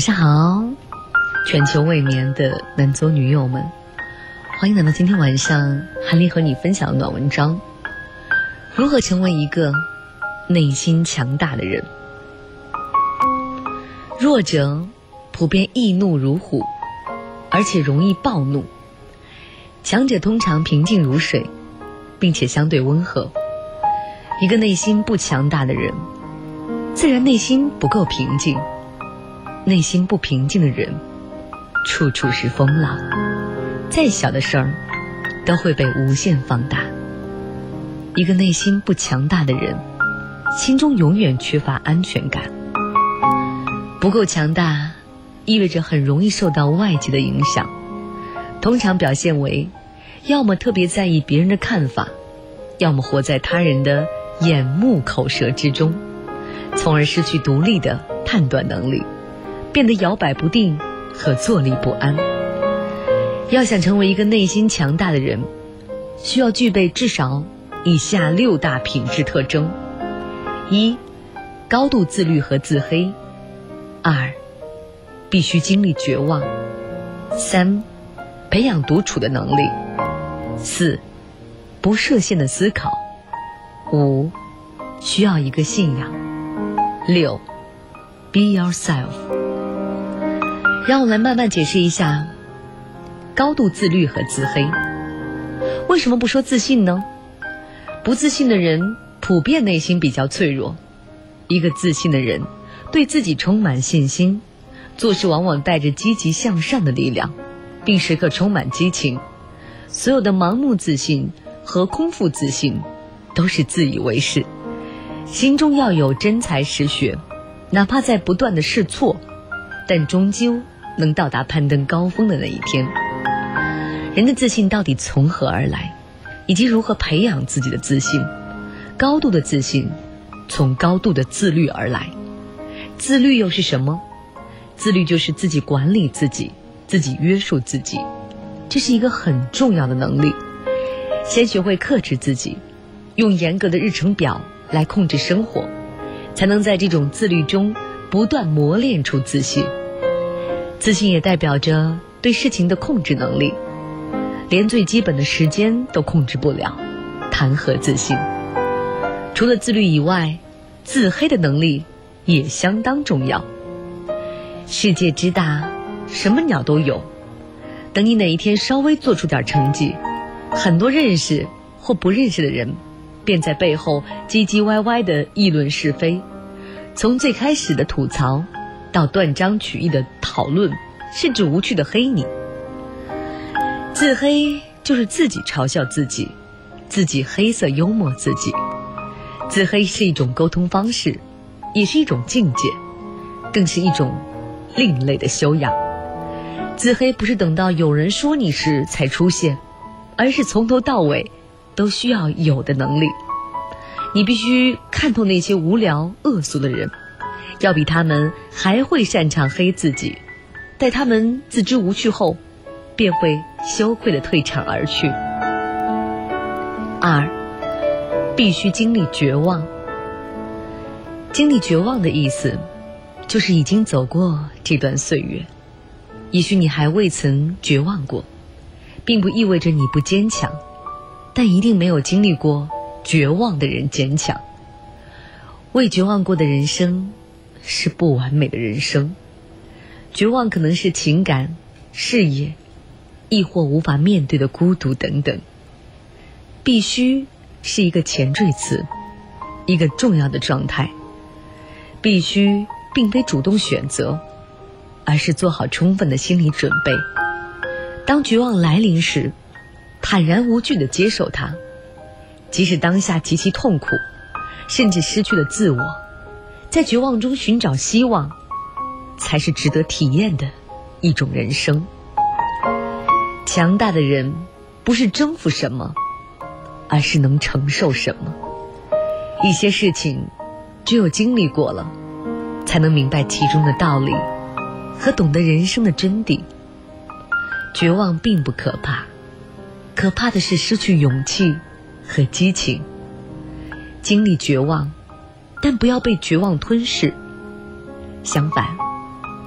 上好，全球未眠的男左女右们，欢迎来到今天晚上韩丽和你分享的暖文章，如何成为一个内心强大的人。弱者普遍易怒如虎，而且容易暴怒，强者通常平静如水，并且相对温和。一个内心不强大的人，自然内心不够平静。内心不平静的人，处处是风浪，再小的事儿都会被无限放大。一个内心不强大的人，心中永远缺乏安全感。不够强大，意味着很容易受到外界的影响，通常表现为要么特别在意别人的看法，要么活在他人的眼目口舌之中，从而失去独立的判断能力，变得摇摆不定和坐立不安。要想成为一个内心强大的人，需要具备至少以下6大品质特征： 1. 高度自律和自黑； 2. 必须经历绝望； 3. 培养独处的能力； 4. 不设限的思考； 5. 需要一个信仰； 6. Be yourself。让我们来慢慢解释一下高度自律和自黑。为什么不说自信呢？不自信的人普遍内心比较脆弱，一个自信的人对自己充满信心，做事往往带着积极向上的力量，并时刻充满激情。所有的盲目自信和空腹自信都是自以为是，心中要有真才实学，哪怕在不断的试错，但终究能到达攀登高峰的那一天。人的自信到底从何而来，以及如何培养自己的自信？高度的自信从高度的自律而来。自律又是什么？自律就是自己管理自己，自己约束自己，这是一个很重要的能力。先学会克制自己，用严格的日程表来控制生活，才能在这种自律中不断磨练出自信。自信也代表着对事情的控制能力，连最基本的时间都控制不了，谈何自信？除了自律以外，自黑的能力也相当重要。世界之大，什么鸟都有，等你哪一天稍微做出点成绩，很多认识或不认识的人便在背后唧唧歪歪地议论是非，从最开始的吐槽到断章取义的讨论，甚至无趣的黑你。自黑就是自己嘲笑自己，自己黑色幽默自己。自黑是一种沟通方式，也是一种境界，更是一种另类的修养。自黑不是等到有人说你时才出现，而是从头到尾都需要有的能力。你必须看透那些无聊恶俗的人，要比他们还会擅长黑自己，待他们自知无趣后，便会羞愧地退场而去。2. 必须经历绝望。经历绝望的意思，就是已经走过这段岁月。也许你还未曾绝望过，并不意味着你不坚强，但一定没有经历过绝望的人坚强。未绝望过的人生是不完美的人生。绝望可能是情感、事业，亦或无法面对的孤独等等。必须是一个前缀词，一个重要的状态。必须并非主动选择，而是做好充分的心理准备。当绝望来临时，坦然无惧地接受它，即使当下极其痛苦，甚至失去了自我，在绝望中寻找希望，才是值得体验的一种人生。强大的人不是征服什么，而是能承受什么。一些事情只有经历过了，才能明白其中的道理和懂得人生的真谛。绝望并不可怕，可怕的是失去勇气和激情。经历绝望，但不要被绝望吞噬。相反，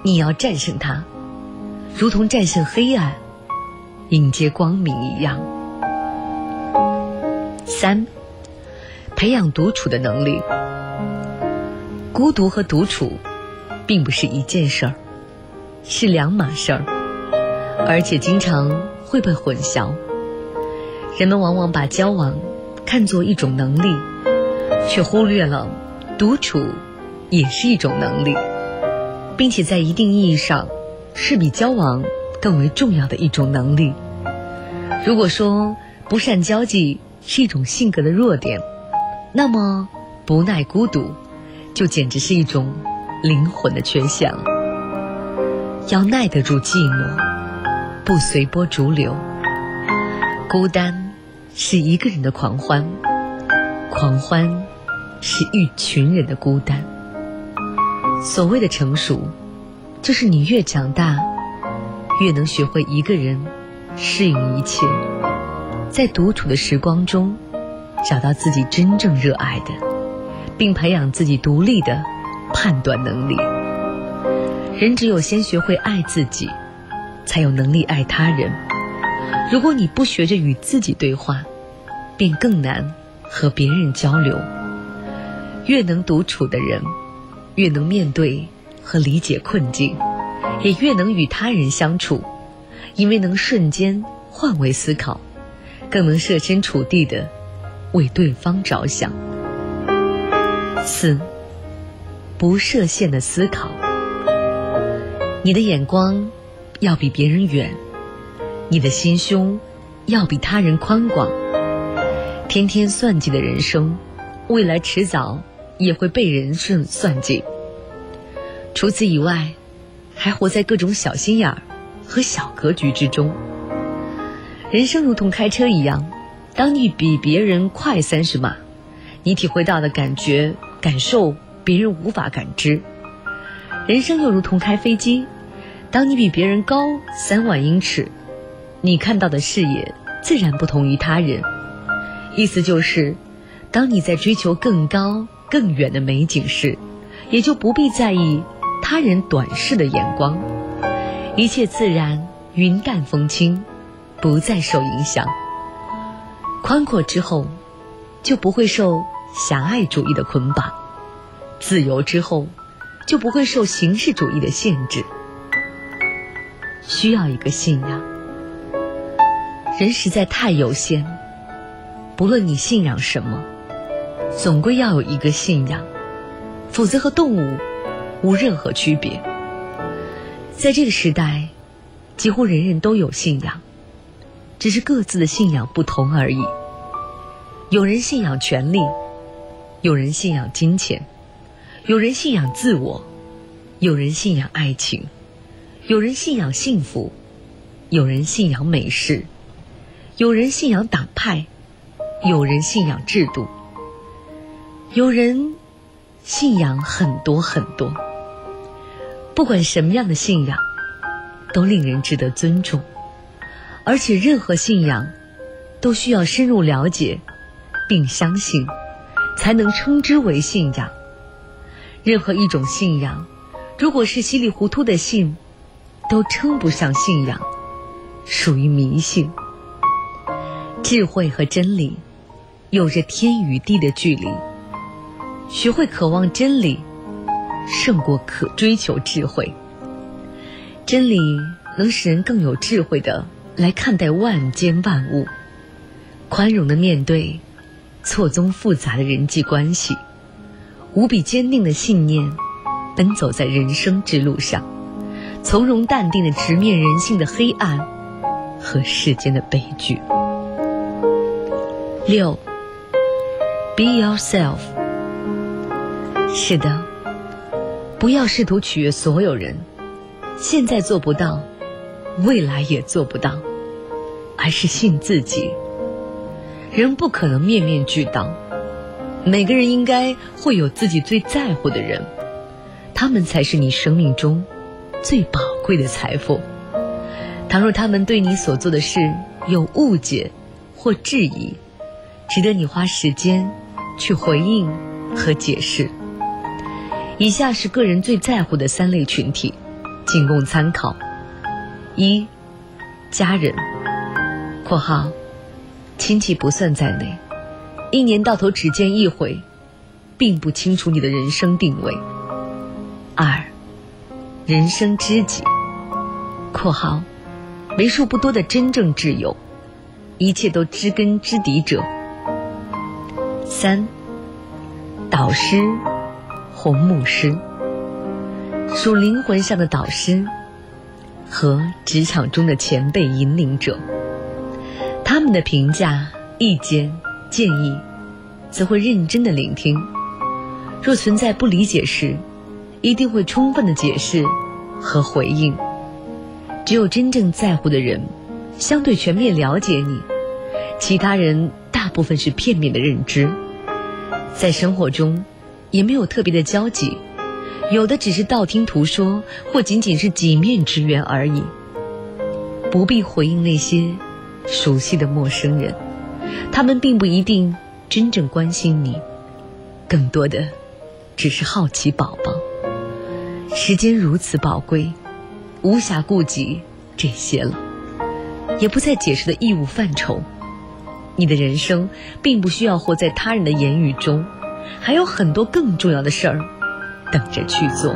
你要战胜它，如同战胜黑暗，迎接光明一样。3、培养独处的能力。孤独和独处并不是一件事儿，是两码事儿，而且经常会被混淆。人们往往把交往看作一种能力，却忽略了独处也是一种能力，并且在一定意义上是比交往更为重要的一种能力。如果说不善交际是一种性格的弱点，那么不耐孤独就简直是一种灵魂的缺陷了。要耐得住寂寞，不随波逐流。孤单是一个人的狂欢，狂欢是一群人的孤单。所谓的成熟，就是你越长大，越能学会一个人适应一切，在独处的时光中找到自己真正热爱的，并培养自己独立的判断能力。人只有先学会爱自己，才有能力爱他人。如果你不学着与自己对话，便更难和别人交流。越能独处的人，越能面对和理解困境，也越能与他人相处，因为能瞬间换位思考，更能设身处地的为对方着想。4、不设限的思考。你的眼光要比别人远，你的心胸要比他人宽广。天天算计的人生，未来迟早也会被人算计。除此以外，还活在各种小心眼儿和小格局之中。人生如同开车一样，当你比别人快30码，你体会到的感受别人无法感知。人生又如同开飞机，当你比别人高3万英尺，你看到的视野自然不同于他人。意思就是，当你在追求更高更远的美景时，也就不必在意他人短视的眼光，一切自然云淡风轻，不再受影响。宽阔之后，就不会受狭隘主义的捆绑；自由之后，就不会受形式主义的限制。需要一个信仰。人实在太有限，不论你信仰什么，总归要有一个信仰，否则和动物无任何区别。在这个时代，几乎人人都有信仰，只是各自的信仰不同而已。有人信仰权力，有人信仰金钱，有人信仰自我，有人信仰爱情，有人信仰幸福，有人信仰美食，有人信仰党派，有人信仰制度，有人信仰很多很多。不管什么样的信仰，都令人值得尊重，而且任何信仰都需要深入了解并相信，才能称之为信仰。任何一种信仰，如果是稀里糊涂的信，都称不上信仰，属于迷信。智慧和真理有着天与地的距离，学会渴望真理，胜过可追求智慧。真理能使人更有智慧地来看待万间万物，宽容地面对错综复杂的人际关系，无比坚定的信念奔走在人生之路上，从容淡定地直面人性的黑暗和世间的悲剧。6. Be yourself。 是的，不要试图取悦所有人，现在做不到，未来也做不到，而是信自己。人不可能面面俱到，每个人应该会有自己最在乎的人，他们才是你生命中最宝贵的财富。倘若他们对你所做的事有误解或质疑，值得你花时间去回应和解释。以下是个人最在乎的3类群体： 仅供参考。一、家人（括号亲戚不算在内），一年到头只见一回，并不清楚你的人生定位。二、人生知己（括号为数不多的真正挚友，一切都知根知底者）。三、导师或牧师，属灵魂上的导师和职场中的前辈引领者，他们的评价、意见、建议则会认真的聆听，若存在不理解时，一定会充分的解释和回应。只有真正在乎的人相对全面了解你，其他人大部分是片面的认知，在生活中也没有特别的交集，有的只是道听途说，或仅仅是几面之缘而已。不必回应那些熟悉的陌生人，他们并不一定真正关心你，更多的只是好奇宝宝。时间如此宝贵，无暇顾及这些了，也不在解释的义务范畴。你的人生并不需要活在他人的言语中，还有很多更重要的事儿等着去做。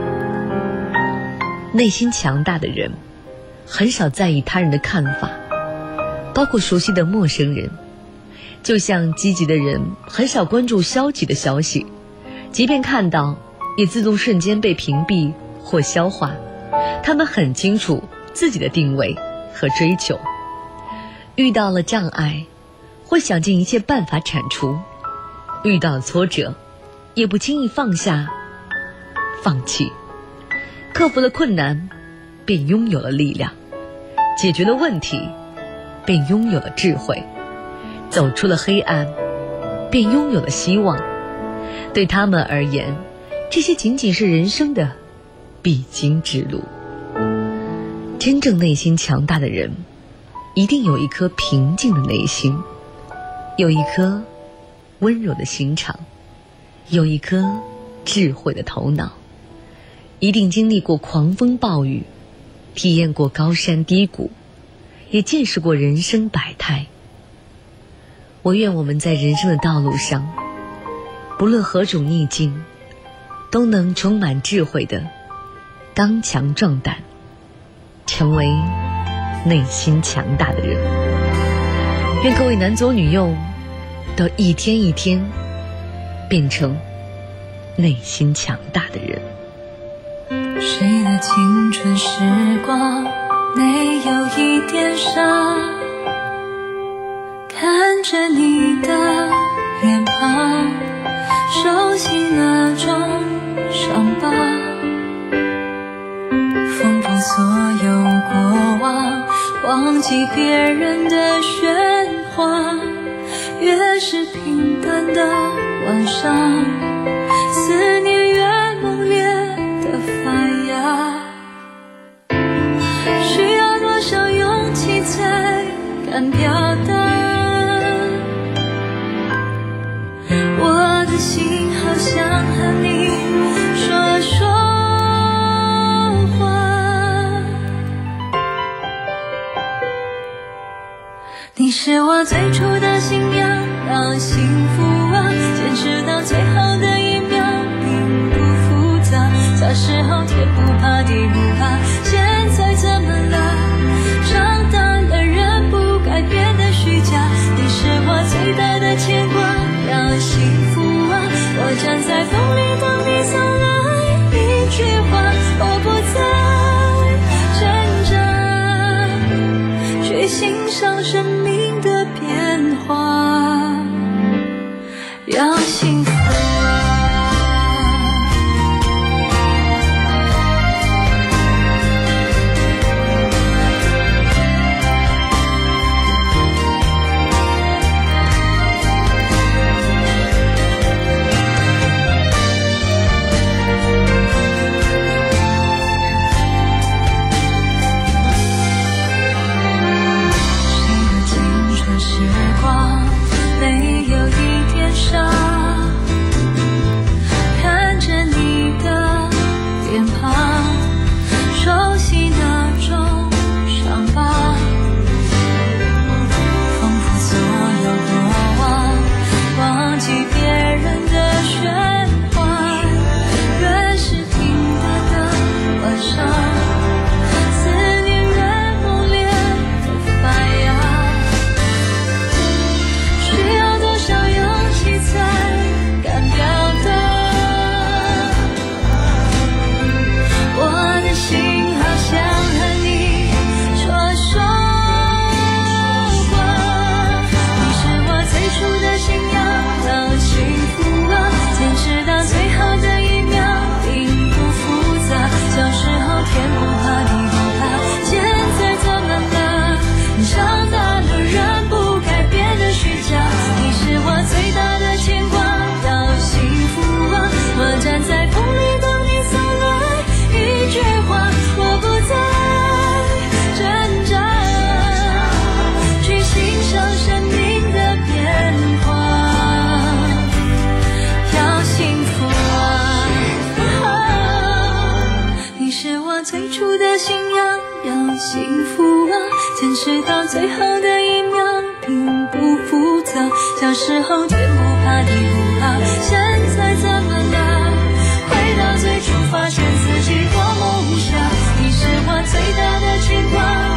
内心强大的人很少在意他人的看法，包括熟悉的陌生人。就像积极的人很少关注消极的消息，即便看到也自动瞬间被屏蔽或消化。他们很清楚自己的定位和追求，遇到了障碍会想尽一切办法铲除，遇到了挫折也不轻易放下放弃，克服了困难便拥有了力量，解决了问题便拥有了智慧，走出了黑暗便拥有了希望。对他们而言，这些仅仅是人生的必经之路。真正内心强大的人一定有一颗平静的内心，有一颗温柔的心肠，有一颗智慧的头脑，一定经历过狂风暴雨，体验过高山低谷，也见识过人生百态。我愿我们在人生的道路上，不论何种逆境，都能充满智慧的刚强壮胆，成为内心强大的人。愿各位男左女右都一天一天变成内心强大的人。 谁的青春时光没有一点伤，看着你的脸庞，熟悉那种伤疤，缝补所有过往，忘记别人的喧哗。越是平淡的晚上，思念越猛烈的发芽。需要多少勇气才敢表达？我的心好想和你说说话。你是我最初的信仰，让幸福啊坚持到最后的一秒，并不复杂。小时候天不怕地不怕，现在怎么了？长大了人不改变的虚假。你是我最大的牵挂，让幸福啊我站在风里等你送来一句话。我不再挣扎，去欣赏生命的变化，要幸福持到最后的一秒并不复杂，小时候天不怕地不怕，现在怎么了？回到最初发现自己多么无暇，你是我最大的牵挂。